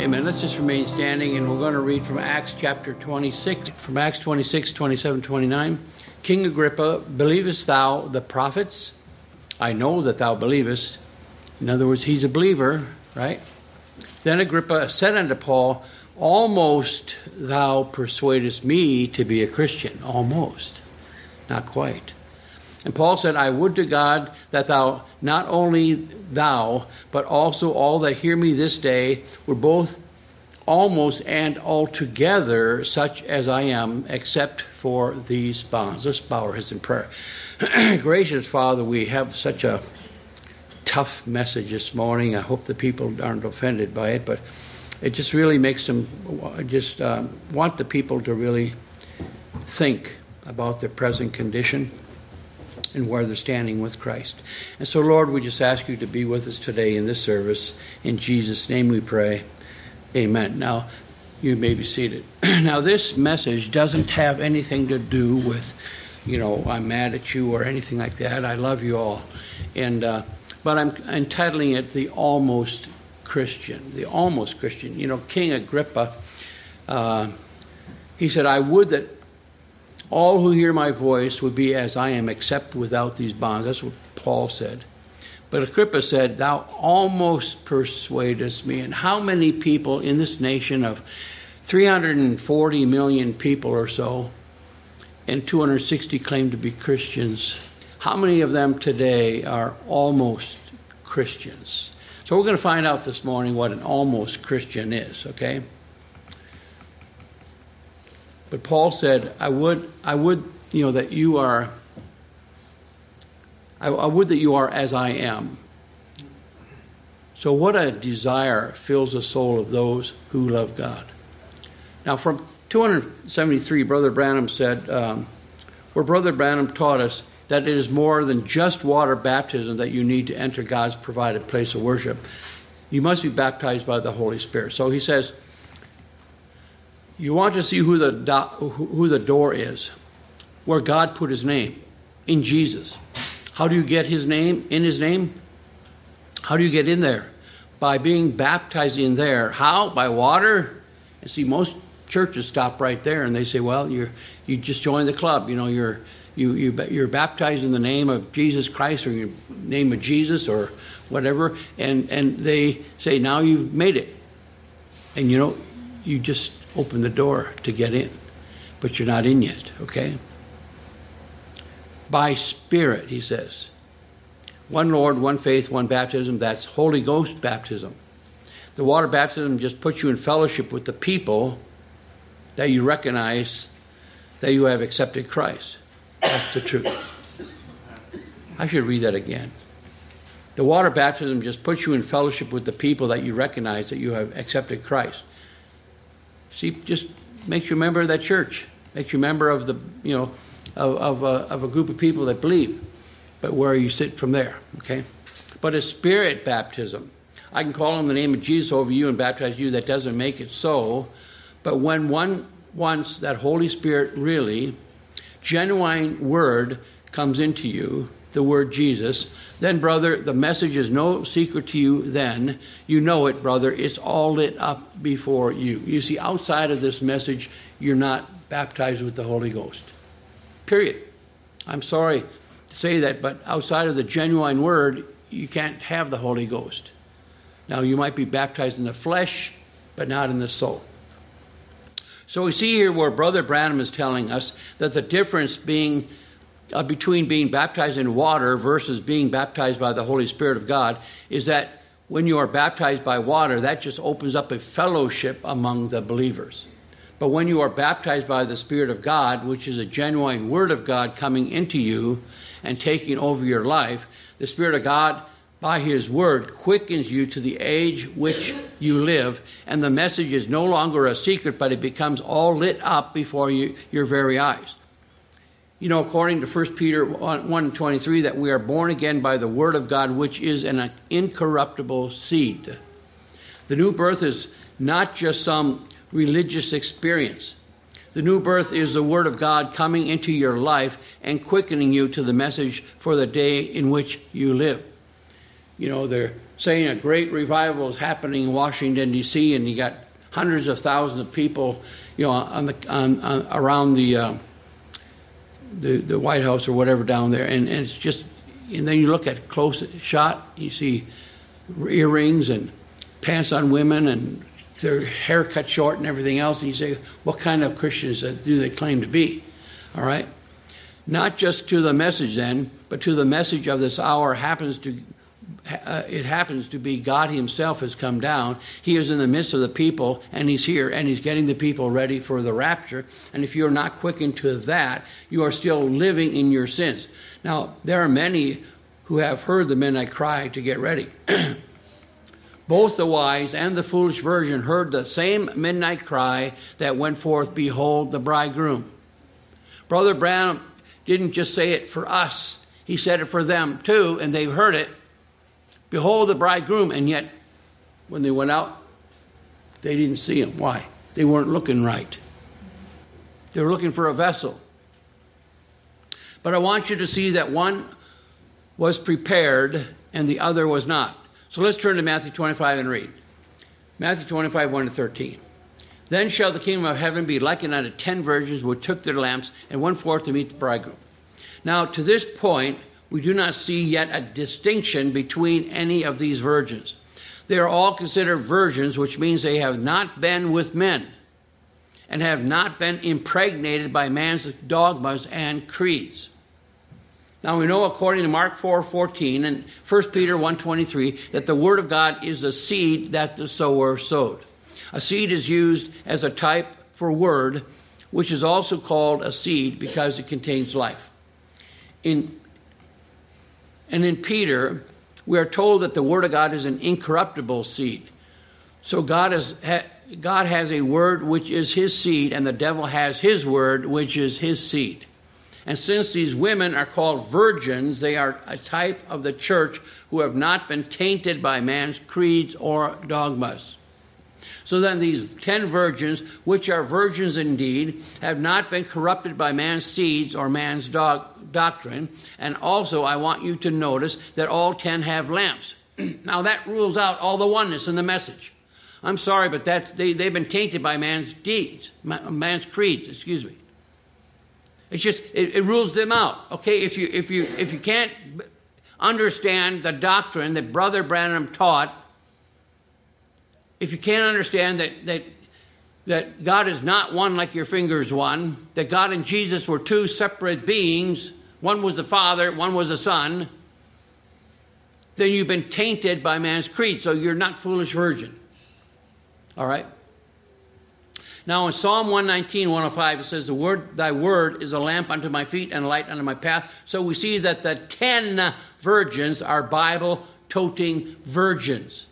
Amen. Let's just remain standing, and we're going to read from Acts chapter 26, from Acts 26, 27, 29. King Agrippa, believest thou the prophets? I know that thou believest. In other words, he's a believer, right? Then Agrippa said unto Paul, almost thou persuadest me to be a Christian. Almost. Not quite. And Paul said, I would to God that thou, not only thou, but also all that hear me this day, were both almost and altogether such as I am, except for these bonds. Let's bow our heads in prayer. Gracious Father, we have such a tough message this morning. I hope the people aren't offended by it, but it just really makes them just want the people to really think about their present condition and where they're standing with Christ. And so, Lord, we just ask you to be with us today in this service. In Jesus' name we pray. Amen. Now, you may be seated. Now, this message doesn't have anything to do with, I'm mad at you or anything like that. I love you all. And but I'm entitling it The Almost Christian. The Almost Christian. King Agrippa, he said, I would that all who hear my voice would be as I am, except without these bonds. That's what Paul said. But Agrippa said, thou almost persuadest me. And how many people in this nation of 340 million people or so, and 260 claim to be Christians, how many of them today are almost Christians? So we're going to find out this morning what an almost Christian is, okay? But Paul said, I would that you are, I would that you are as I am. So what a desire fills the soul of those who love God. Now from 273, Brother Branham said, where Brother Branham taught us that it is more than just water baptism that you need to enter God's provided place of worship. You must be baptized by the Holy Spirit. So he says, you want to see who the door is, where God put his name, in Jesus. How do you get his name, in his name? How do you get in there? By being baptized in there. How? By water? And see, most churches stop right there and they say, well, you just joined the club. You're baptized in the name of Jesus Christ or your name of Jesus or whatever. And they say, now you've made it. And you just open the door to get in, but you're not in yet, okay? By Spirit, he says. One Lord, one faith, one baptism. That's Holy Ghost baptism. The water baptism just puts you in fellowship with the people that you recognize that you have accepted Christ. That's the truth. I should read that again. The water baptism just puts you in fellowship with the people that you recognize that you have accepted Christ. See, just makes you a member of that church. Makes you a member of the, of a group of people that believe. But where you sit from there, okay? But a Spirit baptism. I can call on the name of Jesus over you and baptize you. That doesn't make it so. But when one wants that Holy Spirit really, genuine word comes into you, the word Jesus, then, brother, the message is no secret to you then. You know it, brother. It's all lit up before you. You see, outside of this message, you're not baptized with the Holy Ghost. Period. I'm sorry to say that, but outside of the genuine word, you can't have the Holy Ghost. Now, you might be baptized in the flesh, but not in the soul. So we see here where Brother Branham is telling us that the difference between being baptized in water versus being baptized by the Holy Spirit of God is that when you are baptized by water, that just opens up a fellowship among the believers. But when you are baptized by the Spirit of God, which is a genuine Word of God coming into you and taking over your life, the Spirit of God, by His Word, quickens you to the age which you live, and the message is no longer a secret, but it becomes all lit up before your very eyes. According to 1 Peter 1:23, that we are born again by the Word of God, which is an incorruptible seed. The new birth is not just some religious experience. The new birth is the Word of God coming into your life and quickening you to the message for the day in which you live. they're saying a great revival is happening in Washington, D.C., and you got hundreds of thousands of people, around the White House or whatever down there, and it's just, and then you look at close shot, you see earrings and pants on women and their hair cut short and everything else, and you say, what kind of Christians do they claim to be? All right? Not just to the message then, but to the message of this hour happens to be God himself has come down. He is in the midst of the people, and he's here, and he's getting the people ready for the rapture. And if you're not quickened to that, you are still living in your sins. Now, there are many who have heard the midnight cry to get ready. Both the wise and the foolish virgin heard the same midnight cry that went forth, behold, the bridegroom. Brother Branham didn't just say it for us. He said it for them too, and they heard it. Behold, the bridegroom. And yet, when they went out, they didn't see him. Why? They weren't looking right. They were looking for a vessel. But I want you to see that one was prepared and the other was not. So let's turn to Matthew 25 and read. Matthew 25, 1-13. Then shall the kingdom of heaven be likened unto 10 virgins which took their lamps and went forth to meet the bridegroom. Now, to this point, we do not see yet a distinction between any of these virgins. They are all considered virgins, which means they have not been with men and have not been impregnated by man's dogmas and creeds. Now we know according to Mark 4:14 and 1 Peter 1:23 that the word of God is the seed that the sower sowed. A seed is used as a type for word, which is also called a seed because it contains life. In Peter, we are told that the word of God is an incorruptible seed. So God has a word which is his seed, and the devil has his word which is his seed. And since these women are called virgins, they are a type of the church who have not been tainted by man's creeds or dogmas. So then these 10 virgins, which are virgins indeed, have not been corrupted by man's seeds or man's doctrine. And also I want you to notice that all 10 have lamps. Now that rules out all the oneness in the message. I'm sorry, but they've been tainted by man's deeds, man's creeds, excuse me. It's just, it rules them out. Okay, if you can't understand the doctrine that Brother Branham taught, if you can't understand that God is not one like your finger's one, that God and Jesus were two separate beings, one was the Father, one was the Son, then you've been tainted by man's creed, so you're not foolish virgin. All right? Now in Psalm 119, 105, it says, thy word is a lamp unto my feet and a light unto my path. So we see that the 10 virgins are Bible-toting virgins.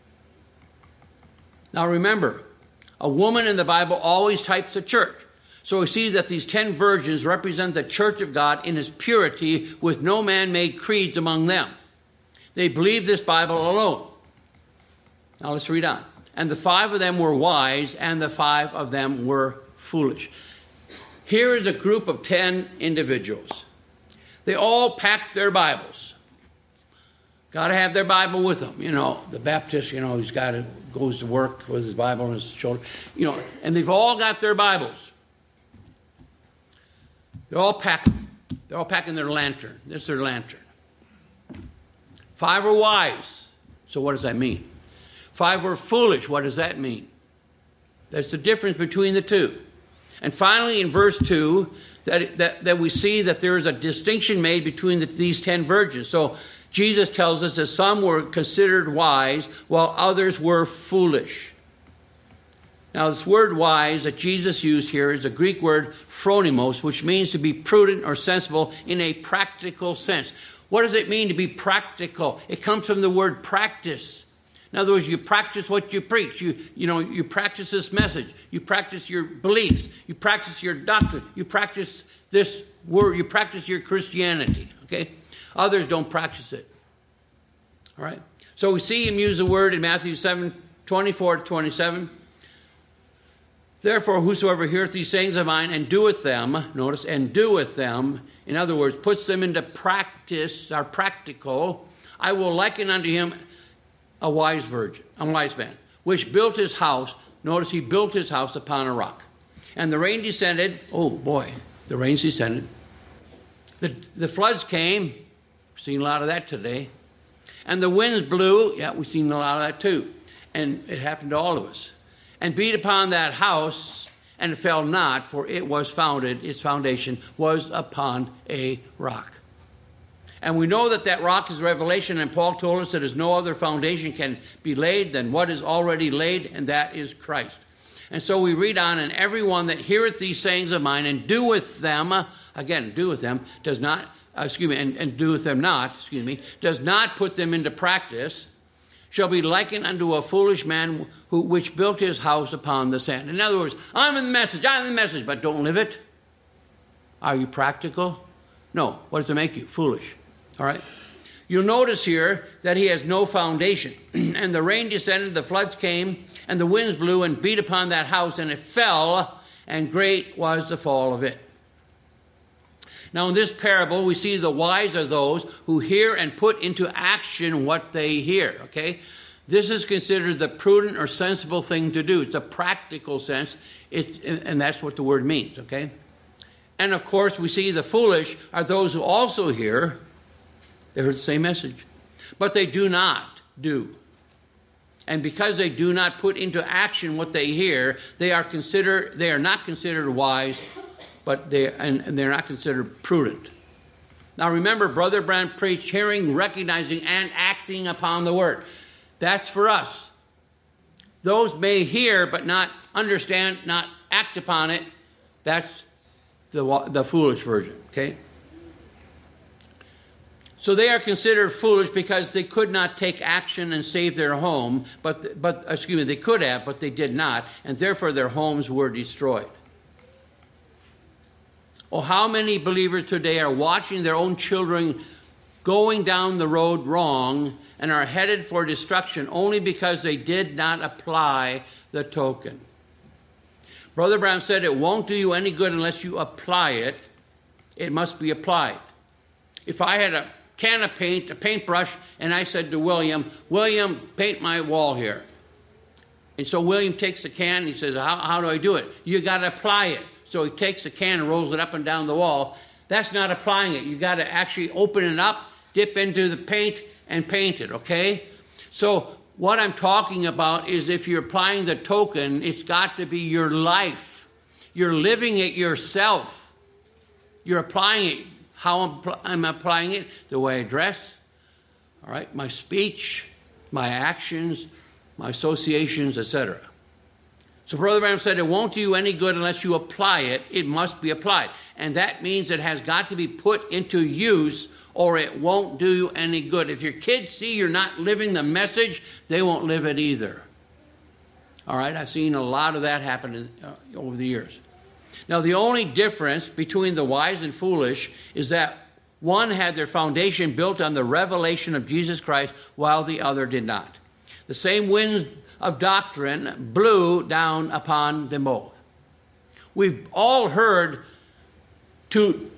Now remember, a woman in the Bible always types the church. So we see that these 10 virgins represent the church of God in its purity with no man-made creeds among them. They believe this Bible alone. Now let's read on. And the 5 of them were wise, and the 5 of them were foolish. Here is a group of 10 individuals. They all packed their Bibles. Got to have their Bible with them. You know, the Baptist, he's goes to work with his Bible on his shoulder. And they've all got their Bibles. They're all packing. They're all packing their lantern. This is their lantern. 5 are wise. So what does that mean? 5 were foolish. What does that mean? That's the difference between the two. And finally, in verse 2, that we see that there is a distinction made between these 10 virgins. So Jesus tells us that some were considered wise, while others were foolish. Now, this word wise that Jesus used here is a Greek word phronimos, which means to be prudent or sensible in a practical sense. What does it mean to be practical? It comes from the word practice. In other words, you practice what you preach. You practice this message. You practice your beliefs. You practice your doctrine. You practice this word. You practice your Christianity. Okay? Others don't practice it. All right? So we see him use the word in Matthew 7, 24-27. Therefore, whosoever heareth these sayings of mine and doeth them, notice, and doeth them, in other words, puts them into practice, are practical, I will liken unto him a wise man, which built his house. Notice he built his house upon a rock. And the rain descended. Oh boy, the rains descended. The floods came. We've seen a lot of that today. And the winds blew. Yeah, we've seen a lot of that too. And it happened to all of us. And beat upon that house, and it fell not, for it was founded, its foundation was upon a rock. And we know that that rock is Revelation, and Paul told us that there's no other foundation can be laid than what is already laid, and that is Christ. And so we read on, and everyone that heareth these sayings of mine and doeth them, again, doeth them, does not, and doeth them not, does not put them into practice, shall be likened unto a foolish man which built his house upon the sand. In other words, I'm in the message, but don't live it. Are you practical? No. What does it make you? Foolish. All right? You'll notice here that he has no foundation. And the rain descended, the floods came, and the winds blew and beat upon that house, and it fell, and great was the fall of it. Now in this parable, we see the wise are those who hear and put into action what they hear, okay? This is considered the prudent or sensible thing to do. It's a practical sense, and that's what the word means, okay? And of course, we see the foolish are those who also hear. They heard the same message, but they do not do. And because they do not put into action what they hear, they are not considered wise, but they're not considered prudent. Now remember, Brother Branham preached hearing, recognizing, and acting upon the word. That's for us. Those may hear, but not understand, not act upon it. That's the foolish version, okay? So they are considered foolish because they could not take action and save their home, they could have, but they did not, and therefore their homes were destroyed. Oh, how many believers today are watching their own children going down the road wrong and are headed for destruction only because they did not apply the token. Brother Branham said it won't do you any good unless you apply it. It must be applied. If I had a can of paint, a paintbrush, and I said to William, paint my wall here. And so William takes the can and he says, how do I do it? You got to apply it. So he takes the can and rolls it up and down the wall. That's not applying it. You got to actually open it up, dip into the paint, and paint it, okay? So what I'm talking about is if you're applying the token, it's got to be your life. You're living it yourself. You're applying it. How I'm applying it? The way I dress, all right, my speech, my actions, my associations, etc. So Brother Branham said it won't do you any good unless you apply it. It must be applied. And that means it has got to be put into use or it won't do you any good. If your kids see you're not living the message, they won't live it either. All right, I've seen a lot of that happen over the years. Now, the only difference between the wise and foolish is that one had their foundation built on the revelation of Jesus Christ, while the other did not. The same winds of doctrine blew down upon them both. We've all heard two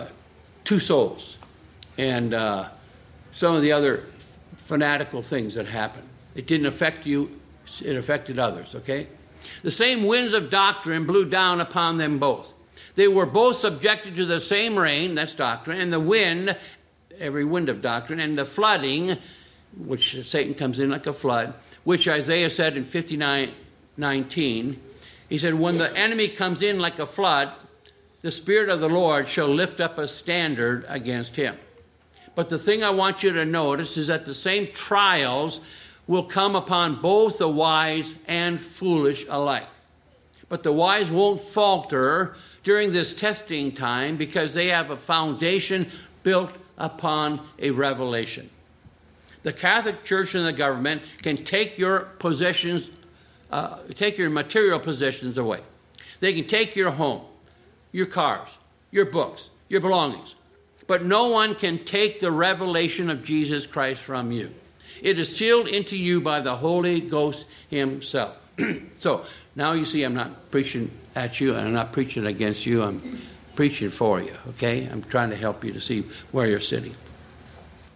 souls and some of the other fanatical things that happened. It didn't affect you, it affected others, okay? The same winds of doctrine blew down upon them both. They were both subjected to the same rain, that's doctrine, and the wind, every wind of doctrine, and the flooding, which Satan comes in like a flood, which Isaiah said in 59:19. He said, when the enemy comes in like a flood, the Spirit of the Lord shall lift up a standard against him. But the thing I want you to notice is that the same trials will come upon both the wise and foolish alike. But the wise won't falter during this testing time because they have a foundation built upon a revelation. The Catholic Church and the government can take your possessions, take your material possessions away. They can take your home, your cars, your books, your belongings. But no one can take the revelation of Jesus Christ from you. It is sealed into you by the Holy Ghost himself. So now you see I'm not preaching at you and I'm not preaching against you. I'm preaching for you, okay? I'm trying to help you to see where you're sitting.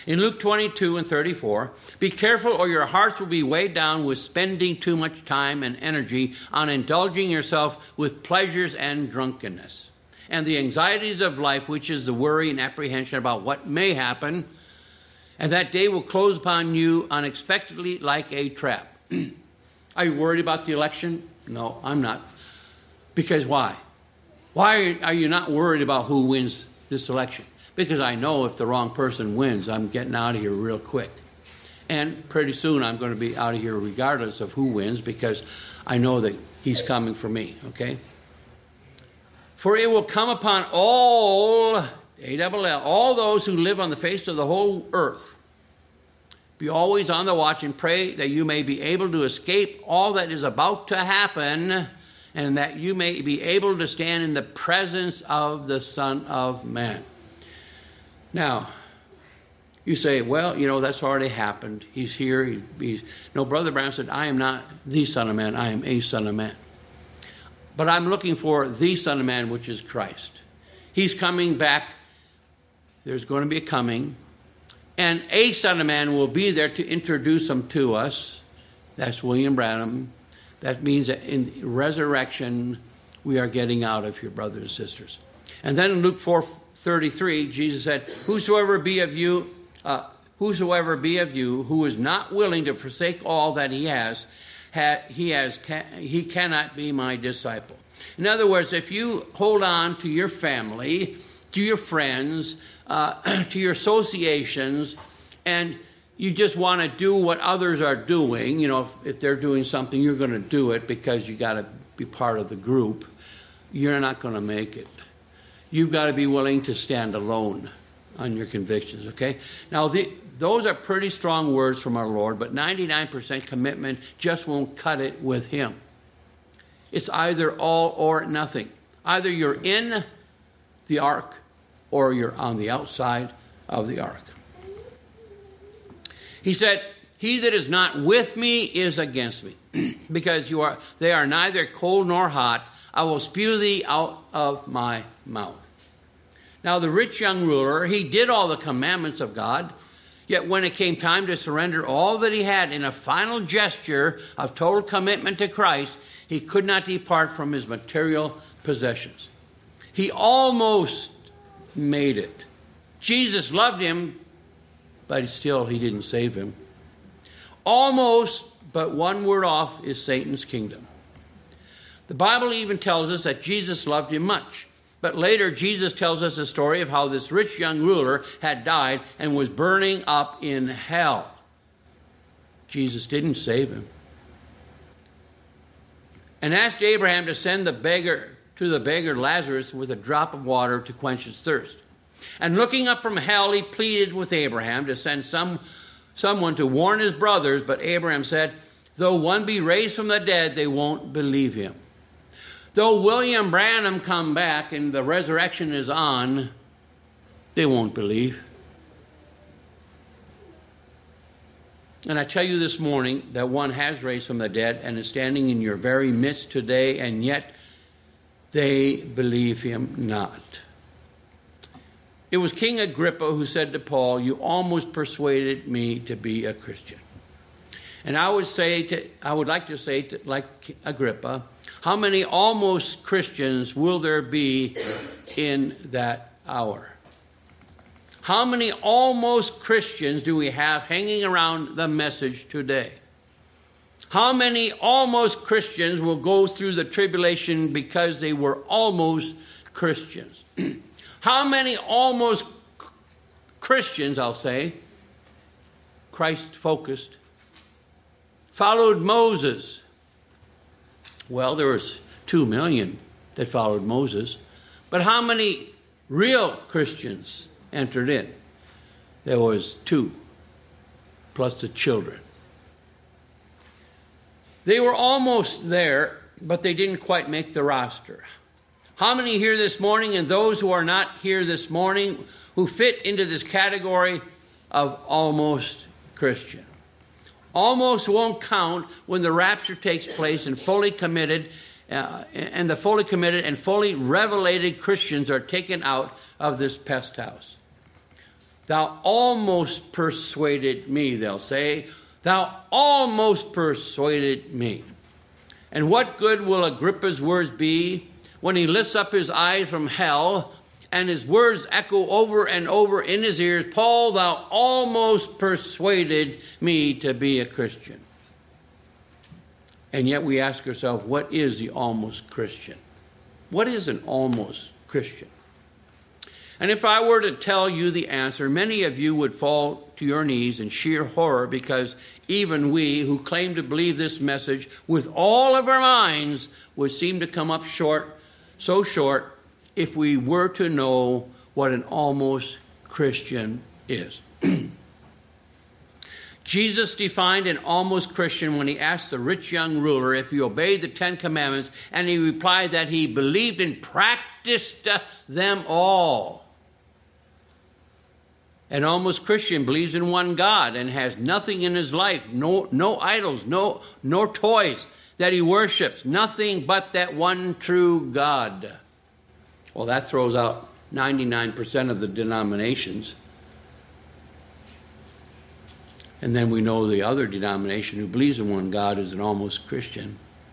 In Luke 22 and 34, be careful or your hearts will be weighed down with spending too much time and energy on indulging yourself with pleasures and drunkenness, and the anxieties of life, which is the worry and apprehension about what may happen, and that day will close upon you unexpectedly like a trap. Are you worried about the election? No, I'm not. Because why? Why are you not worried about who wins this election? Because I know if the wrong person wins, I'm getting out of here real quick. And pretty soon I'm going to be out of here regardless of who wins, because I know that he's coming for me, okay? For it will come upon all, A-double-L, all those who live on the face of the whole earth. Be always on the watch and pray that you may be able to escape all that is about to happen, and that you may be able to stand in the presence of the Son of Man. Now, you say, well, that's already happened. He's here. No, Brother Branham said, I am not the Son of Man. I am a Son of Man. But I'm looking for the Son of Man, which is Christ. He's coming back. There's going to be a coming. And a Son of Man will be there to introduce him to us. That's William Branham. That means that in resurrection, we are getting out of here, brothers and sisters. And then in Luke 4:33, Jesus said, Whosoever be of you who is not willing to forsake all that he cannot be my disciple. In other words, if you hold on to your family, to your friends, to your associations, and you just want to do what others are doing, if they're doing something, you're going to do it because you got to be part of the group, you're not going to make it. You've got to be willing to stand alone on your convictions, okay? Now, those are pretty strong words from our Lord, but 99% commitment just won't cut it with him. It's either all or nothing. Either you're in the ark or you're on the outside of the ark. He said, he that is not with me is against me, because they are neither cold nor hot. I will spew thee out of my mouth. Now the rich young ruler, he did all the commandments of God, yet when it came time to surrender all that he had in a final gesture of total commitment to Christ, he could not depart from his material possessions. He almost made it. Jesus loved him, but still he didn't save him. Almost, but one word off is Satan's kingdom. The Bible even tells us that Jesus loved him much. But later, Jesus tells us a story of how this rich young ruler had died and was burning up in hell. Jesus didn't save him. And asked Abraham to send the beggar Lazarus with a drop of water to quench his thirst. And looking up from hell, he pleaded with Abraham to send someone to warn his brothers. But Abraham said, though one be raised from the dead, they won't believe him. Though William Branham come back and the resurrection is on, they won't believe. And I tell you this morning that one has raised from the dead and is standing in your very midst today, and yet they believe him not. It was King Agrippa who said to Paul, you almost persuaded me to be a Christian. And I would like to say, like Agrippa, how many almost Christians will there be in that hour? How many almost Christians do we have hanging around the message today? How many almost Christians will go through the tribulation because they were almost Christians? How many almost Christians, I'll say, Christ-focused, followed Moses? Well, there was 2 million that followed Moses. But how many real Christians entered in? There was 2, plus the children. They were almost there, but they didn't quite make the roster. How many here this morning, and those who are not here this morning, who fit into this category of almost Christian? Almost won't count when the rapture takes place and fully committed and fully revelated Christians are taken out of this pest house. Thou almost persuaded me, they'll say. Thou almost persuaded me. And what good will Agrippa's words be when he lifts up his eyes from hell and his words echo over and over in his ears, Paul, thou almost persuaded me to be a Christian. And yet we ask ourselves, what is the almost Christian? What is an almost Christian? And if I were to tell you the answer, many of you would fall to your knees in sheer horror, because even we who claim to believe this message with all of our minds would seem to come up short, so short, if we were to know what an almost Christian is. Jesus defined an almost Christian when he asked the rich young ruler if he obeyed the 10 Commandments, and he replied that he believed and practiced them all. An almost Christian believes in one God and has nothing in his life, no idols, no toys that he worships, nothing but that one true God. Well, that throws out 99% of the denominations. And then we know the other denomination who believes in one God is an almost Christian.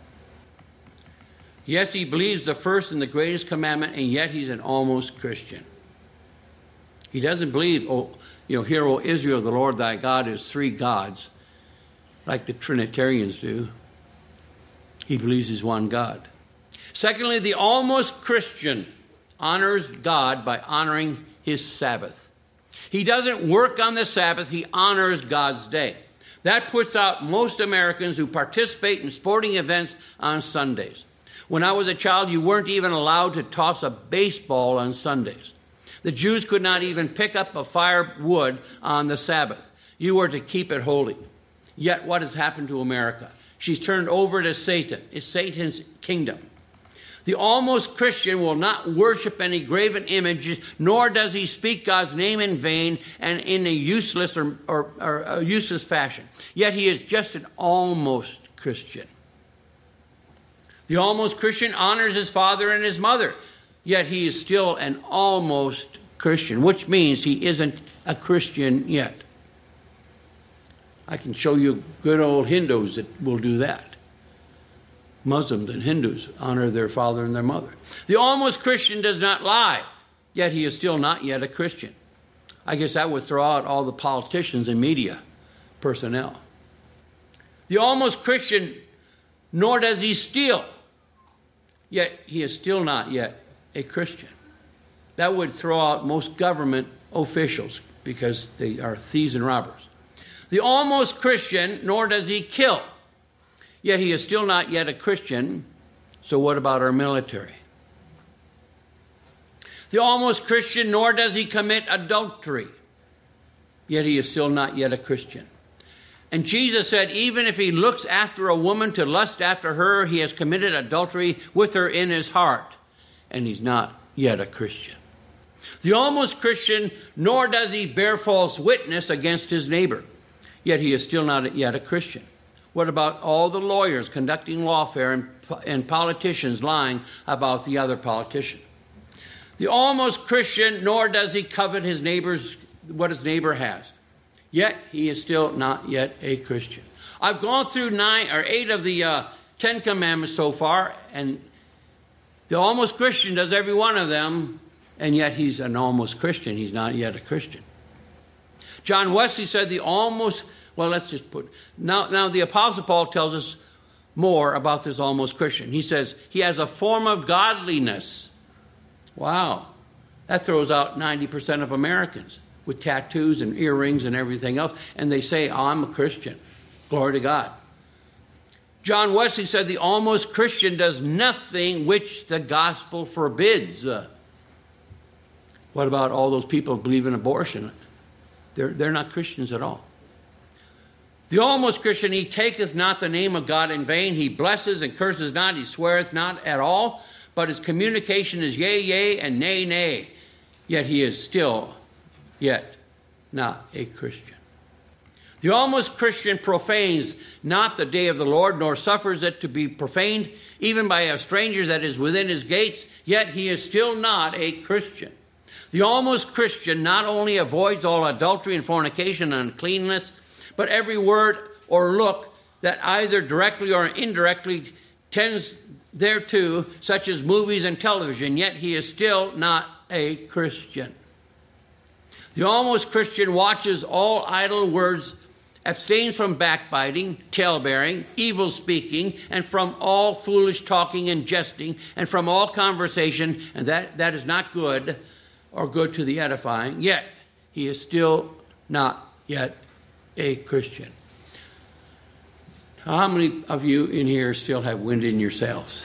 Yes, he believes the first and the greatest commandment, and yet he's an almost Christian. He doesn't believe, hear, O Israel, the Lord thy God is three gods, like the Trinitarians do. He believes he's one God. Secondly, the almost Christian honors God by honoring his Sabbath. He doesn't work on the Sabbath, he honors God's day. That puts out most Americans who participate in sporting events on Sundays. When I was a child, you weren't even allowed to toss a baseball on Sundays. The Jews could not even pick up a firewood on the Sabbath. You were to keep it holy. Yet what has happened to America? She's turned over to Satan. It's Satan's kingdom. The almost Christian will not worship any graven images, nor does he speak God's name in vain and in a useless or a useless fashion. Yet he is just an almost Christian. The almost Christian honors his father and his mother, yet he is still an almost Christian, which means he isn't a Christian yet. I can show you good old Hindus that will do that. Muslims and Hindus honor their father and their mother. The almost Christian does not lie, yet he is still not yet a Christian. I guess that would throw out all the politicians and media personnel. The almost Christian, nor does he steal, yet he is still not yet a Christian. That would throw out most government officials because they are thieves and robbers. The almost Christian, nor does he kill, yet he is still not yet a Christian. So what about our military? The almost Christian, nor does he commit adultery, yet he is still not yet a Christian. And Jesus said, even if he looks after a woman to lust after her, he has committed adultery with her in his heart, and he's not yet a Christian. The almost Christian, nor does he bear false witness against his neighbor, yet he is still not yet a Christian. What about all the lawyers conducting lawfare and politicians lying about the other politician? The almost Christian, nor does he covet his neighbor's what his neighbor has, yet he is still not yet a Christian. I've gone through 9 or 8 of the 10 commandments so far, and the almost Christian does every one of them, and yet he's an almost Christian. He's not yet a Christian. John Wesley said now the Apostle Paul tells us more about this almost Christian. He says he has a form of godliness. Wow. That throws out 90% of Americans with tattoos and earrings and everything else, and they say, I'm a Christian. Glory to God. John Wesley said the almost Christian does nothing which the gospel forbids. What about all those people who believe in abortion? They're not Christians at all. The almost Christian, he taketh not the name of God in vain. He blesses and curses not. He sweareth not at all. But his communication is yea, yea, and nay, nay. Yet he is still yet not a Christian. The almost Christian profanes not the day of the Lord, nor suffers it to be profaned, even by a stranger that is within his gates. Yet he is still not a Christian. The almost Christian not only avoids all adultery and fornication and uncleanness, but every word or look that either directly or indirectly tends thereto, such as movies and television, yet he is still not a Christian. The almost Christian watches all idle words, abstains from backbiting, tale-bearing, evil speaking, and from all foolish talking and jesting, and from all conversation, and that is not good or good to the edifying, yet he is still not yet a Christian. How many of you in here still have wind in your sails?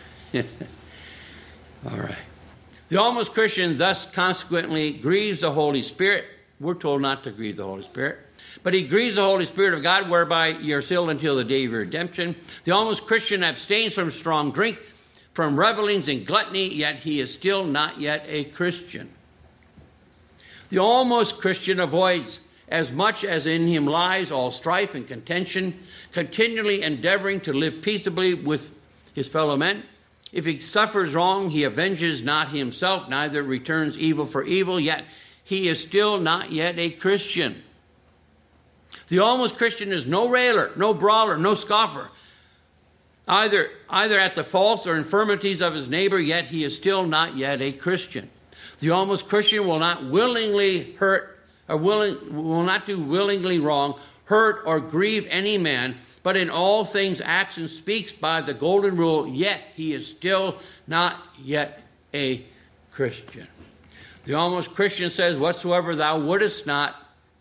All right. The almost Christian thus consequently grieves the Holy Spirit. We're told not to grieve the Holy Spirit. But he grieves the Holy Spirit of God, whereby you're sealed until the day of your redemption. The almost Christian abstains from strong drink, from revelings and gluttony, yet he is still not yet a Christian. The almost Christian avoids, as much as in him lies, all strife and contention, continually endeavoring to live peaceably with his fellow men. If he suffers wrong, he avenges not himself, neither returns evil for evil, yet he is still not yet a Christian. The almost Christian is no railer, no brawler, no scoffer, either at the faults or infirmities of his neighbor, yet he is still not yet a Christian. The almost Christian will not willingly hurt, will not do willingly wrong, hurt or grieve any man, but in all things acts and speaks by the golden rule, yet he is still not yet a Christian. The almost Christian says, whatsoever thou wouldest not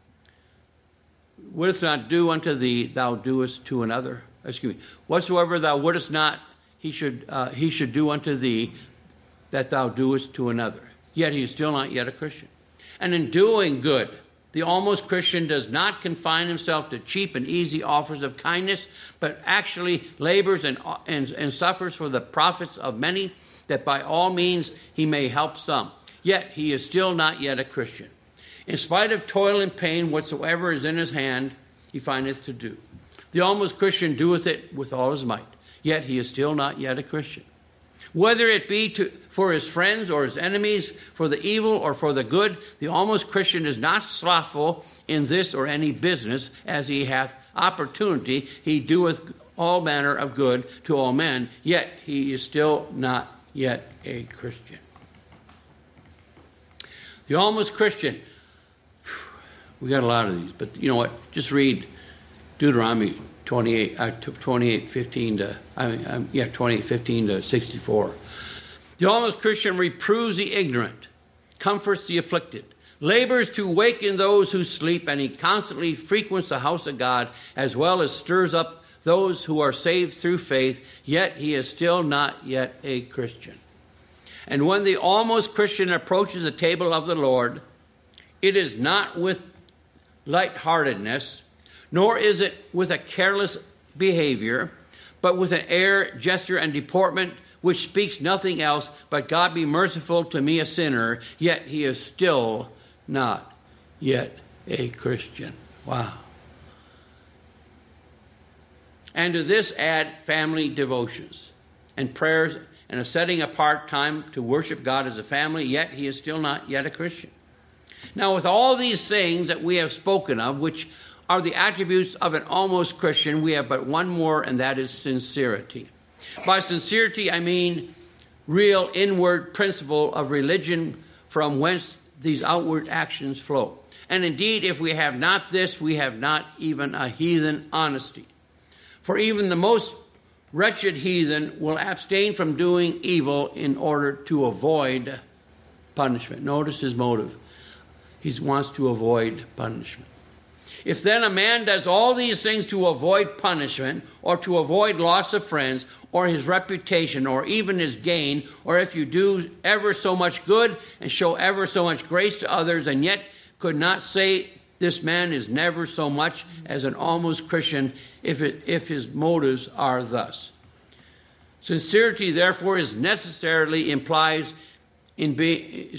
do unto thee, thou doest to another. Whatsoever thou wouldest not, he should do unto thee, that thou doest to another. Yet he is still not yet a Christian. And in doing good, the almost Christian does not confine himself to cheap and easy offers of kindness, but actually labors and suffers for the profits of many, that by all means he may help some. Yet he is still not yet a Christian. In spite of toil and pain, whatsoever is in his hand, he findeth to do. The almost Christian doeth it with all his might, yet he is still not yet a Christian. Whether it be for his friends or his enemies, for the evil or for the good, the almost Christian is not slothful in this or any business, as he hath opportunity, he doeth all manner of good to all men, yet he is still not yet a Christian. The almost Christian, we got a lot of these, but you know what? Just read Deuteronomy 28:15 to 64. The almost Christian reproves the ignorant, comforts the afflicted, labors to waken those who sleep, and he constantly frequents the house of God, as well as stirs up those who are saved through faith, yet he is still not yet a Christian. And when the almost Christian approaches the table of the Lord, it is not with lightheartedness, nor is it with a careless behavior, but with an air, gesture, and deportment which speaks nothing else but God be merciful to me, a sinner, yet he is still not yet a Christian. Wow. And to this add family devotions and prayers and a setting apart time to worship God as a family, yet he is still not yet a Christian. Now, with all these things that we have spoken of, which are the attributes of an almost Christian, we have but one more, and that is sincerity. By sincerity, I mean real inward principle of religion from whence these outward actions flow. And indeed, if we have not this, we have not even a heathen honesty. For even the most wretched heathen will abstain from doing evil in order to avoid punishment. Notice his motive. He wants to avoid punishment. If then a man does all these things to avoid punishment, or to avoid loss of friends, or his reputation, or even his gain, or if you do ever so much good and show ever so much grace to others, and yet could not say this man is never so much as an almost Christian, if his motives are thus. Sincerity, therefore, is necessarily implied in being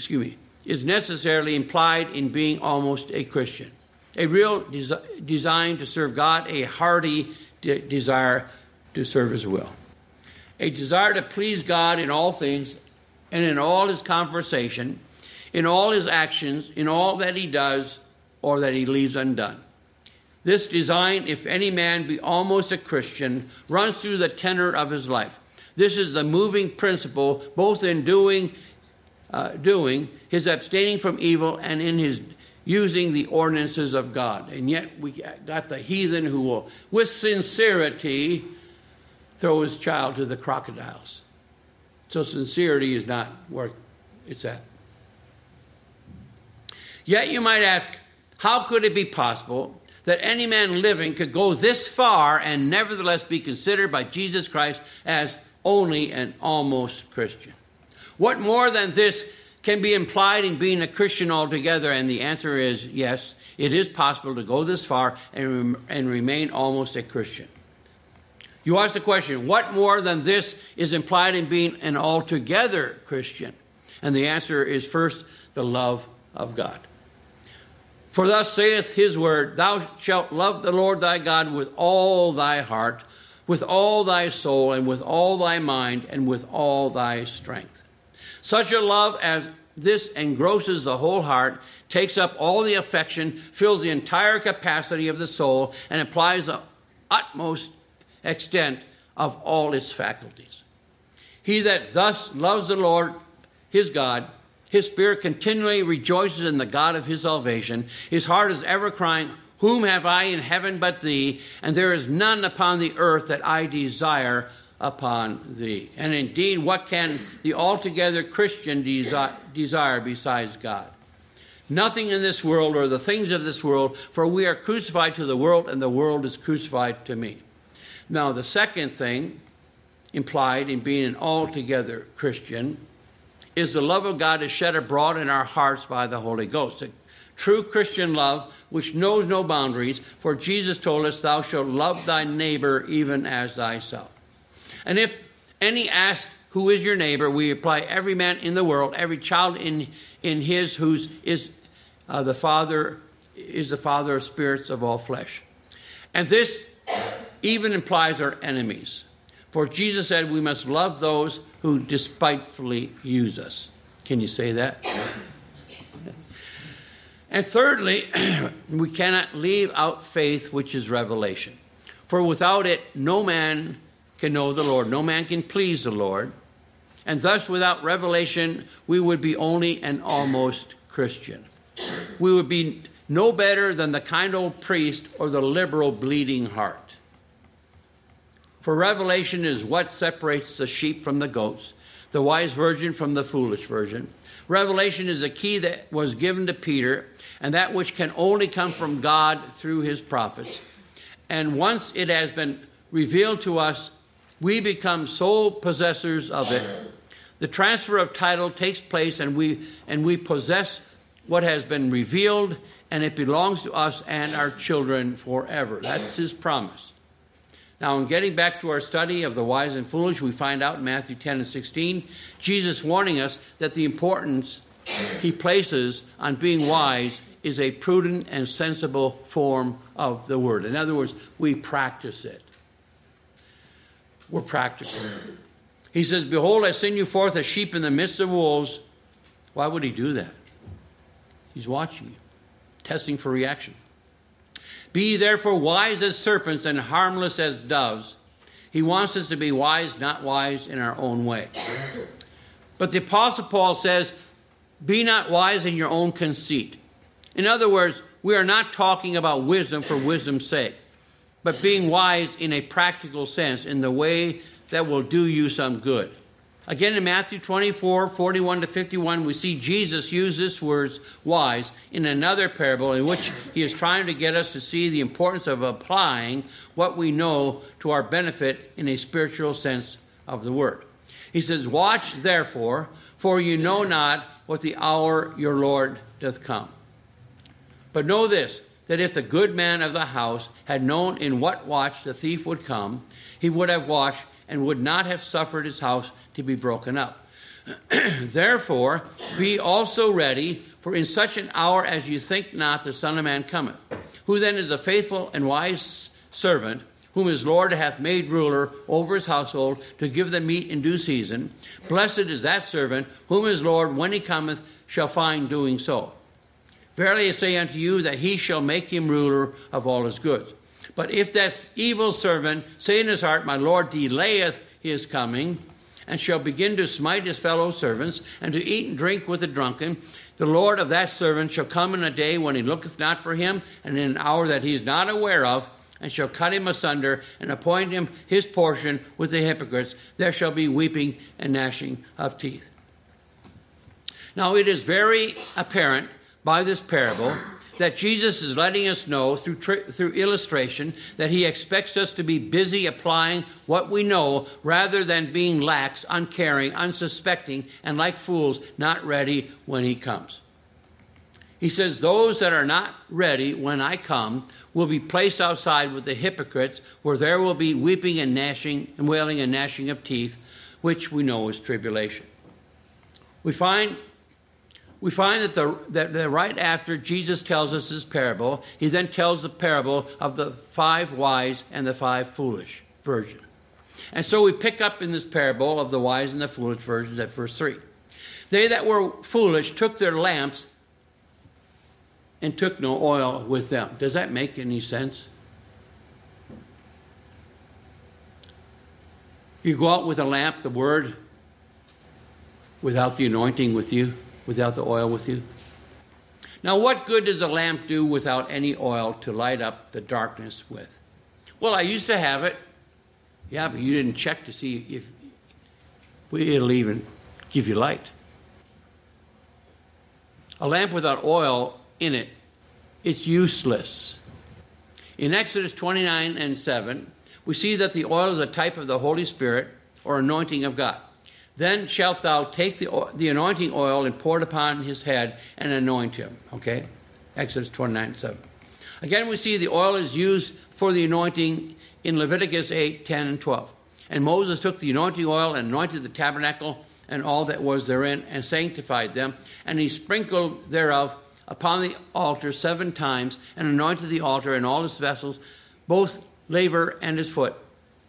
almost a Christian. A real design to serve God, a hearty desire to serve his will. A desire to please God in all things and in all his conversation. in all his actions, in all that he does or that he leaves undone. This design, if any man be almost a Christian, runs through the tenor of his life. This is the moving principle, both in doing, his abstaining from evil, and in his using the ordinances of God. And yet we got the heathen who will, with sincerity, throw his child to the crocodiles. So sincerity is not where it's at. Yet you might ask, how could it be possible that any man living could go this far and nevertheless be considered by Jesus Christ as only an almost Christian? What more than this can be implied in being a Christian altogether? And the answer is yes, it is possible to go this far and remain almost a Christian. You ask the question, what more than this is implied in being an altogether Christian? And the answer is first, the love of God. For thus saith his word, thou shalt love the Lord thy God with all thy heart, with all thy soul, and with all thy mind, and with all thy strength. Such a love as this engrosses the whole heart, takes up all the affection, fills the entire capacity of the soul, and applies the utmost extent of all its faculties. He that thus loves the Lord, his God, his spirit continually rejoices in the God of his salvation. His heart is ever crying, whom have I in heaven but thee? And there is none upon the earth that I desire upon thee. And indeed, what can the altogether Christian desire besides God? Nothing in this world or the things of this world, for we are crucified to the world, and the world is crucified to me. Now, the second thing implied in being an altogether Christian is the love of God is shed abroad in our hearts by the Holy Ghost. A true Christian love which knows no boundaries, for Jesus told us, thou shalt love thy neighbor even as thyself. And if any ask, who is your neighbor? We reply, every man in the world, every child in his whose is the father of spirits of all flesh. And this even implies our enemies. For Jesus said we must love those who despitefully use us. Can you say that? And thirdly, we cannot leave out faith, which is revelation. For without it, no man can know the Lord. No man can please the Lord. And thus, without revelation, we would be only an almost Christian. We would be no better than the kind old priest or the liberal bleeding heart. For revelation is what separates the sheep from the goats, the wise virgin from the foolish virgin. Revelation is a key that was given to Peter, and that which can only come from God through his prophets. And once it has been revealed to us, we become sole possessors of it. The transfer of title takes place, and we possess what has been revealed, and it belongs to us and our children forever. That's his promise. Now, in getting back to our study of the wise and foolish, we find out in Matthew 10 and 16, Jesus warning us that the importance he places on being wise is a prudent and sensible form of the word. In other words, we practice it. We're practicing it. He says, behold, I send you forth as sheep in the midst of wolves. Why would he do that? He's watching you, testing for reaction. Be ye therefore wise as serpents and harmless as doves. He wants us to be wise, not wise in our own way. But the Apostle Paul says, be not wise in your own conceit. In other words, we are not talking about wisdom for wisdom's sake, but being wise in a practical sense, in the way that will do you some good. Again, in Matthew 24, 41 to 51, we see Jesus use this word, wise, in another parable in which he is trying to get us to see the importance of applying what we know to our benefit in a spiritual sense of the word. He says, watch therefore, for you know not what the hour your Lord doth come. But know this, that if the good man of the house had known in what watch the thief would come, he would have watched and would not have suffered his house to be broken up. Therefore, be also ready, for in such an hour as you think not, the Son of Man cometh. Who then is a faithful and wise servant, whom his Lord hath made ruler over his household, to give them meat in due season. Blessed is that servant, whom his Lord, when he cometh, shall find doing so. Verily I say unto you, that he shall make him ruler of all his goods. But if that evil servant say in his heart, my Lord delayeth his coming, and shall begin to smite his fellow servants, and to eat and drink with the drunken, the Lord of that servant shall come in a day when he looketh not for him, and in an hour that he is not aware of, and shall cut him asunder, and appoint him his portion with the hypocrites. There shall be weeping and gnashing of teeth. Now it is very apparent by this parable that Jesus is letting us know through illustration that he expects us to be busy applying what we know rather than being lax, uncaring, unsuspecting, and like fools, not ready when he comes. He says, those that are not ready when I come will be placed outside with the hypocrites, where there will be weeping and gnashing and wailing and gnashing of teeth, which we know is tribulation. We find that right after Jesus tells us this parable, he then tells the parable of the 5 wise and the 5 foolish virgins. And so we pick up in this parable of the wise and the foolish virgins at verse 3. They that were foolish took their lamps and took no oil with them. Does that make any sense? You go out with a lamp, the word, without the anointing with you, without the oil with you. Now, what good does a lamp do without any oil to light up the darkness with? Well, I used to have it. Yeah, but you didn't check to see if it'll even give you light. A lamp without oil in it, it's useless. In Exodus 29 and 7, we see that the oil is a type of the Holy Spirit or anointing of God. Then shalt thou take the anointing oil and pour it upon his head and anoint him. Okay? Exodus 29:7. Again, we see the oil is used for the anointing in Leviticus 8, 10, and 12. And Moses took the anointing oil and anointed the tabernacle and all that was therein, and sanctified them. And he sprinkled thereof upon the altar 7 times, and anointed the altar and all his vessels, both laver and his foot,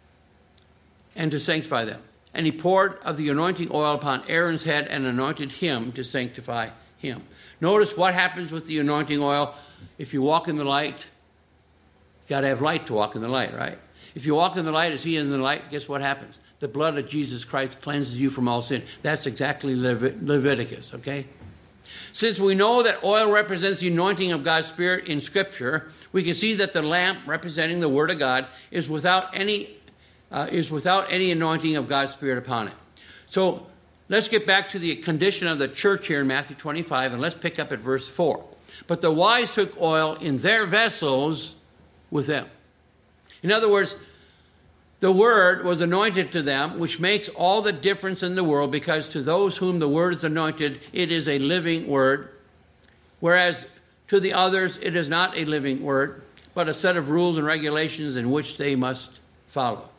and to sanctify them. And he poured of the anointing oil upon Aaron's head and anointed him to sanctify him. Notice what happens with the anointing oil. If you walk in the light, you got to have light to walk in the light, right? If you walk in the light as he is in the light, guess what happens? The blood of Jesus Christ cleanses you from all sin. That's exactly Leviticus, okay? Since we know that oil represents the anointing of God's Spirit in Scripture, we can see that the lamp representing the Word of God is without any anointing of God's Spirit upon it. So let's get back to the condition of the church here in Matthew 25, and let's pick up at verse 4. But the wise took oil in their vessels with them. In other words, the word was anointed to them, which makes all the difference in the world, because to those whom the word is anointed, it is a living word, whereas to the others it is not a living word, but a set of rules and regulations in which they must follow.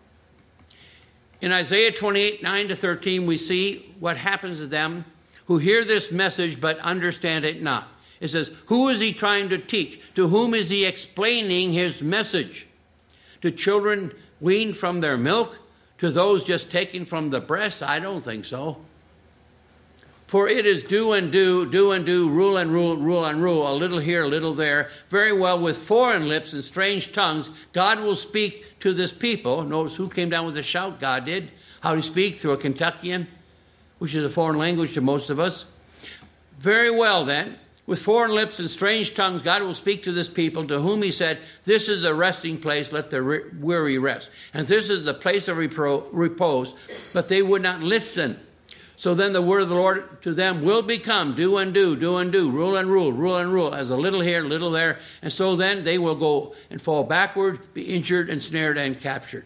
In Isaiah 28, 9-13, we see what happens to them who hear this message but understand it not. It says, who is he trying to teach? To whom is he explaining his message? To children weaned from their milk? To those just taken from the breast? I don't think so. For it is do and do, rule and rule, rule and rule, a little here, a little there. Very well, with foreign lips and strange tongues, God will speak to this people. Notice who came down with a shout? God did. How did he speak? Through a Kentuckian, which is a foreign language to most of us. Very well, then. With foreign lips and strange tongues, God will speak to this people, to whom he said, this is a resting place, let the weary rest. And this is the place of repose, but they would not listen. So then the word of the Lord to them will become do and do, rule and rule, rule and rule, as a little here, little there. And so then they will go and fall backward, be injured and snared and captured.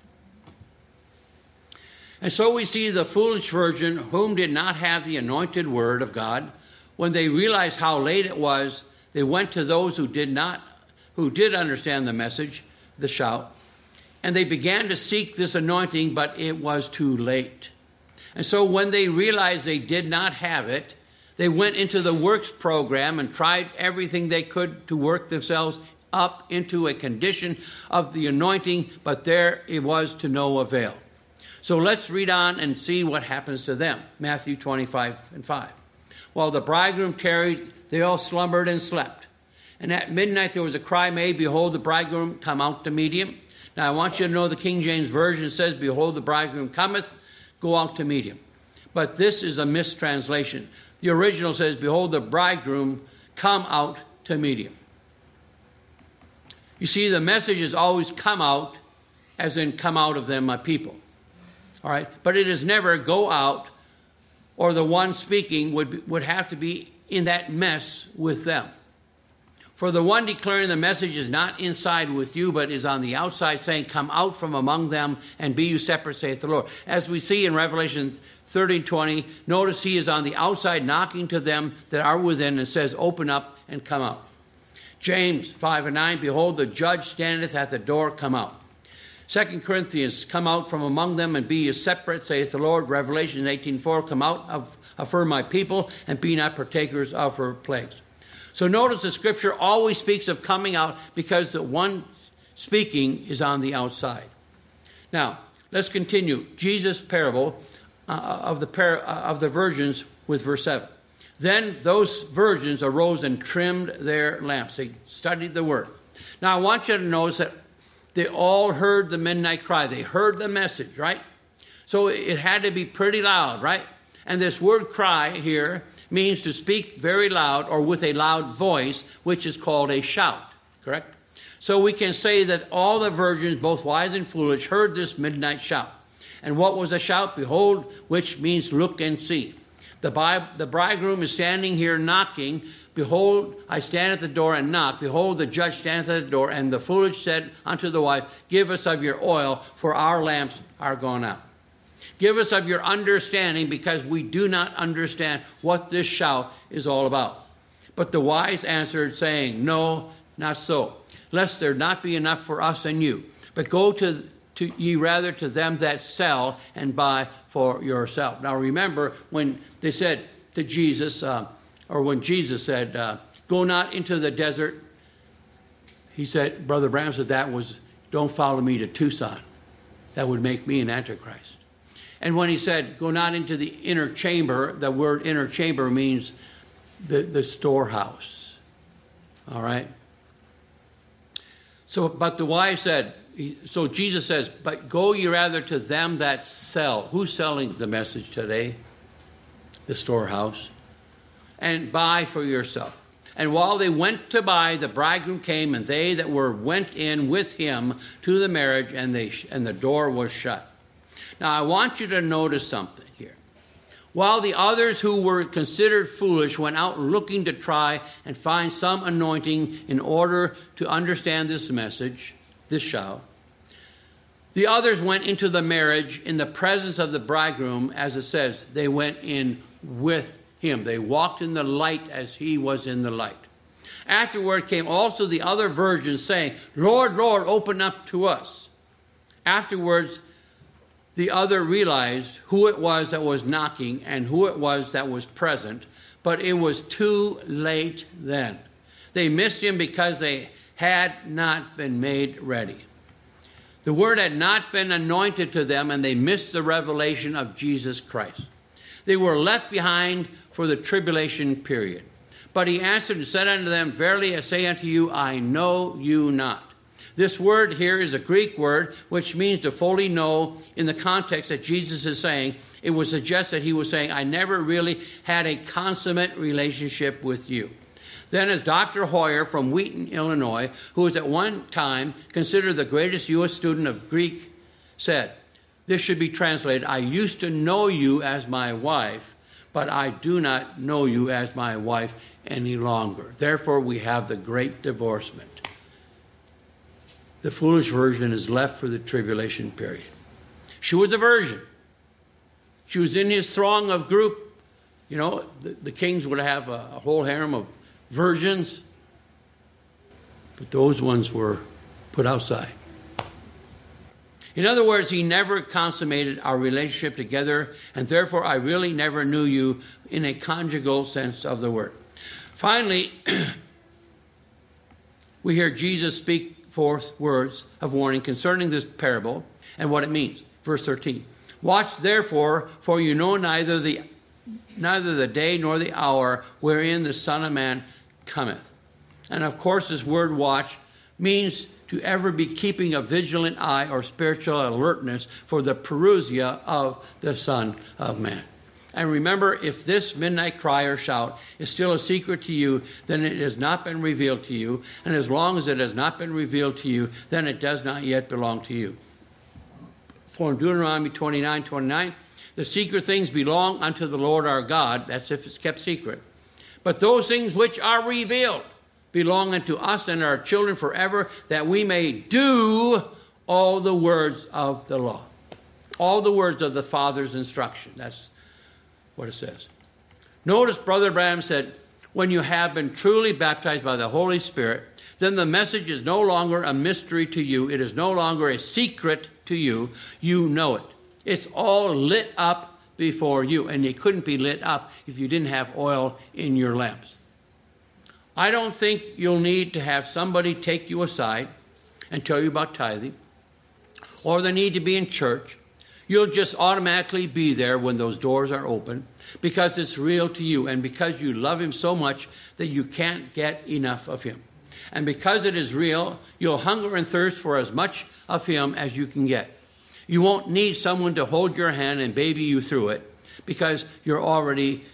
And so we see the foolish virgin, whom did not have the anointed word of God. When they realized how late it was, they went to those who did understand the message, the shout, and they began to seek this anointing, but it was too late. And so when they realized they did not have it, they went into the works program and tried everything they could to work themselves up into a condition of the anointing, but there it was to no avail. So let's read on and see what happens to them. Matthew 25:5. While the bridegroom tarried, they all slumbered and slept. And at midnight there was a cry made, behold, the bridegroom come out to meet him. Now I want you to know the King James Version says, behold, the bridegroom cometh, go out to meet him. But this is a mistranslation. The original says, behold, the bridegroom come out to meet him. You see, the message is always come out, as in come out of them, my people. All right? But it is never go out, or the one speaking would have to be in that mess with them. For the one declaring the message is not inside with you, but is on the outside, saying, come out from among them and be you separate, saith the Lord. As we see in Revelation 13:20, notice he is on the outside knocking to them that are within and says, open up and come out. James 5:9, behold, the judge standeth at the door, come out. 2 Corinthians, come out from among them and be ye separate, saith the Lord. Revelation 18:4, come out of her, my people, and be not partakers of her plagues. So notice the scripture always speaks of coming out because the one speaking is on the outside. Now, let's continue. Jesus' parable of the virgins with verse 7. Then those virgins arose and trimmed their lamps. They studied the word. Now, I want you to notice that they all heard the midnight cry. They heard the message, right? So it had to be pretty loud, right? And this word cry here means to speak very loud or with a loud voice, which is called a shout, correct? So we can say that all the virgins, both wise and foolish, heard this midnight shout. And what was a shout? Behold, which means look and see. The bridegroom is standing here knocking. Behold, I stand at the door and knock. Behold, the judge standeth at the door. And the foolish said unto the wife, give us of your oil, for our lamps are gone out. Give us of your understanding, because we do not understand what this shout is all about. But the wise answered, saying, no, not so, lest there not be enough for us and you. But go to ye rather to them that sell and buy for yourself. Now remember, when they said to Jesus, or when Jesus said, go not into the desert, he said, Brother Branham said that was, don't follow me to Tucson. That would make me an antichrist. And when he said, go not into the inner chamber, the word inner chamber means the storehouse. All right? So, but the wise said, so Jesus says, but go ye rather to them that sell. Who's selling the message today? The storehouse. And buy for yourself. And while they went to buy, the bridegroom came, and they that went in with him to the marriage, and the door was shut. Now, I want you to notice something here. While the others who were considered foolish went out looking to try and find some anointing in order to understand this message, this shout, the others went into the marriage in the presence of the bridegroom, as it says, they went in with him. They walked in the light as he was in the light. Afterward came also the other virgins, saying, Lord, Lord, open up to us. Afterwards, the other realized who it was that was knocking and who it was that was present, but it was too late then. They missed him because they had not been made ready. The word had not been anointed to them, and they missed the revelation of Jesus Christ. They were left behind for the tribulation period. But he answered and said unto them, verily I say unto you, I know you not. This word here is a Greek word which means to fully know. In the context that Jesus is saying, it would suggest that he was saying, I never really had a consummate relationship with you. Then as Dr. Hoyer from Wheaton, Illinois, who was at one time considered the greatest U.S. student of Greek, said, this should be translated, I used to know you as my wife, but I do not know you as my wife any longer. Therefore we have the great divorcement. The foolish virgin is left for the tribulation period. She was a virgin. She was in his throng of group. You know, the kings would have a whole harem of virgins, but those ones were put outside. In other words, he never consummated our relationship together, and therefore I really never knew you in a conjugal sense of the word. Finally, we hear Jesus speak forth words of warning concerning this parable and what it means. Verse 13. Watch therefore, for you know neither the day nor the hour wherein the Son of Man cometh. And of course, this word watch means to ever be keeping a vigilant eye or spiritual alertness for the parousia of the Son of Man. And remember, if this midnight cry or shout is still a secret to you, then it has not been revealed to you. And as long as it has not been revealed to you, then it does not yet belong to you. For in Deuteronomy 29:29, the secret things belong unto the Lord our God. That's if it's kept secret. But those things which are revealed belong unto us and our children forever, that we may do all the words of the law. All the words of the Father's instruction. That's what it says. Notice Brother Branham said, when you have been truly baptized by the Holy Spirit, then the message is no longer a mystery to you. It is no longer a secret to you. You know it. It's all lit up before you, and it couldn't be lit up if you didn't have oil in your lamps. I don't think you'll need to have somebody take you aside and tell you about tithing, or the need to be in church. You'll just automatically be there when those doors are open because it's real to you and because you love Him so much that you can't get enough of Him. And because it is real, you'll hunger and thirst for as much of Him as you can get. You won't need someone to hold your hand and baby you through it because you're ready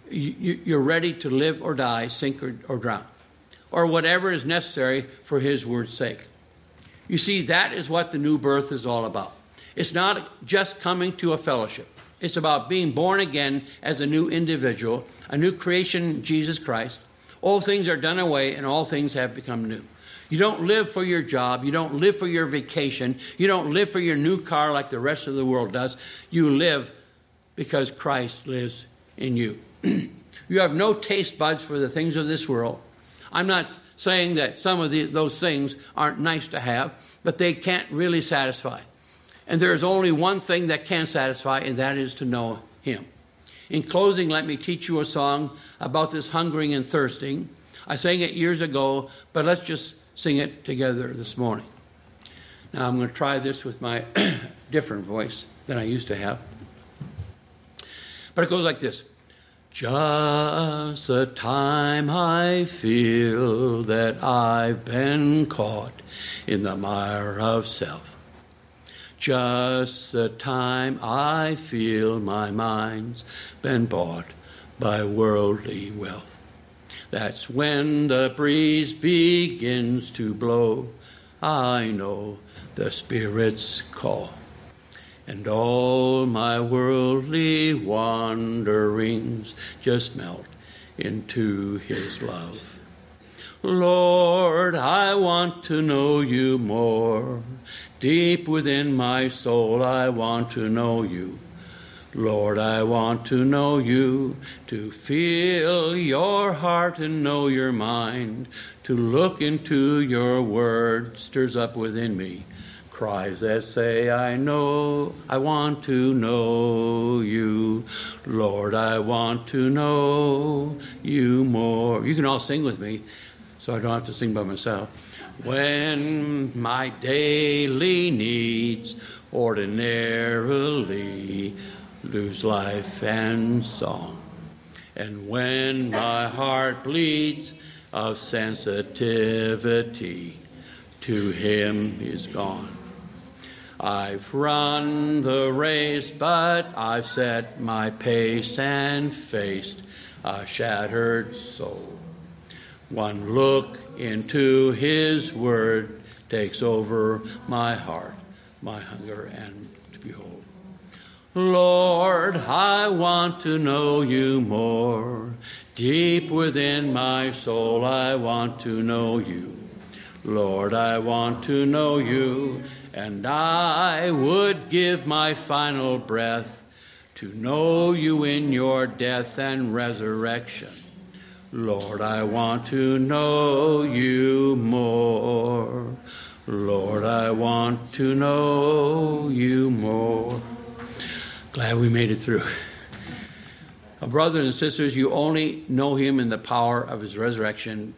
to live or die, sink or drown, or whatever is necessary for His word's sake. You see, that is what the new birth is all about. It's not just coming to a fellowship. It's about being born again as a new individual, a new creation in Jesus Christ. All things are done away and all things have become new. You don't live for your job. You don't live for your vacation. You don't live for your new car like the rest of the world does. You live because Christ lives in you. You have no taste buds for the things of this world. I'm not saying that some of those things aren't nice to have, but they can't really satisfy. And there is only one thing that can satisfy, and that is to know Him. In closing, let me teach you a song about this hungering and thirsting. I sang it years ago, but let's just sing it together this morning. Now I'm going to try this with my different voice than I used to have. But it goes like this. Just the time I feel that I've been caught in the mire of self. Just the time I feel my mind's been bought by worldly wealth. That's when the breeze begins to blow. I know the Spirit's call. And all my worldly wanderings just melt into His love. Lord, I want to know You more. Deep within my soul, I want to know You. Lord, I want to know You, to feel Your heart and know Your mind, to look into Your word stirs up within me cries that say, I want to know You. Lord, I want to know You more. You can all sing with me, so I don't have to sing by myself. When my daily needs ordinarily lose life and song, and when my heart bleeds of sensitivity to Him is gone. I've run the race, but I've set my pace and faced a shattered soul. One look into His word takes over my heart, my hunger, and to behold. Lord, I want to know You more. Deep within my soul, I want to know You. Lord, I want to know You, and I would give my final breath to know You in Your death and resurrection. Lord, I want to know You more. Lord, I want to know You more. Glad we made it through. Brothers and sisters, you only know Him in the power of His resurrection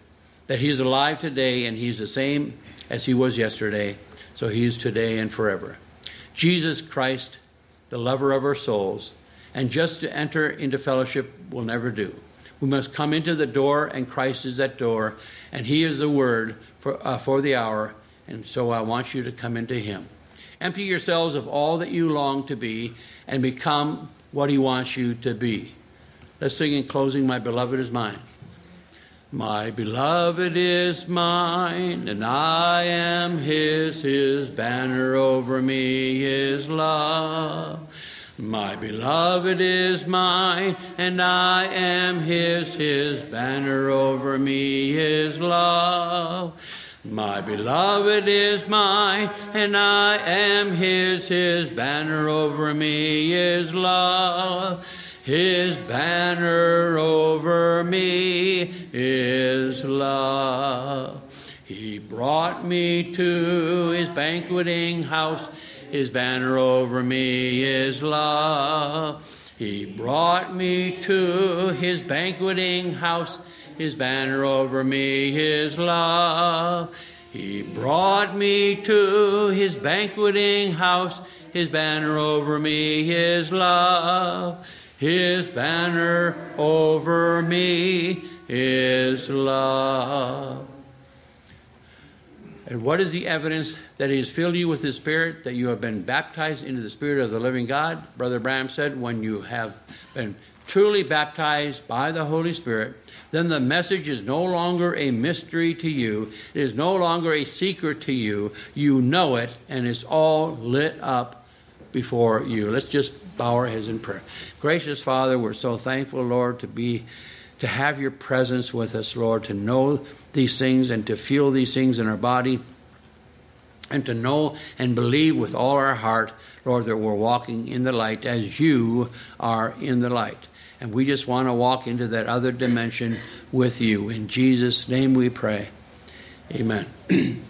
that He is alive today, and He's the same as He was yesterday, so He is today and forever. Jesus Christ, the lover of our souls, and just to enter into fellowship will never do. We must come into the door, and Christ is that door, and He is the word for the hour, and so I want you to come into Him. Empty yourselves of all that you long to be, and become what He wants you to be. Let's sing in closing, My Beloved is Mine. My beloved is mine, and I am His banner over me is love. My beloved is mine, and I am His banner over me is love. My beloved is mine, and I am His banner over me is love. His banner over me is love. He brought me to His banqueting house. His banner over me is love. He brought me to His banqueting house. His banner over me is love. He brought me to His banqueting house. His banner over me is love. His banner over me is love. And what is the evidence that He has filled you with His Spirit, that you have been baptized into the Spirit of the living God? Brother Branham said, when you have been truly baptized by the Holy Spirit, then the message is no longer a mystery to you. It is no longer a secret to you. You know it, and it's all lit up before you. Let's just bow our heads in prayer. Gracious Father, we're so thankful, Lord, to have your presence with us, Lord, to know these things and to feel these things in our body, and to know and believe with all our heart, Lord, that we're walking in the light as you are in the light. And we just want to walk into that other dimension with you. In Jesus' name we pray. Amen.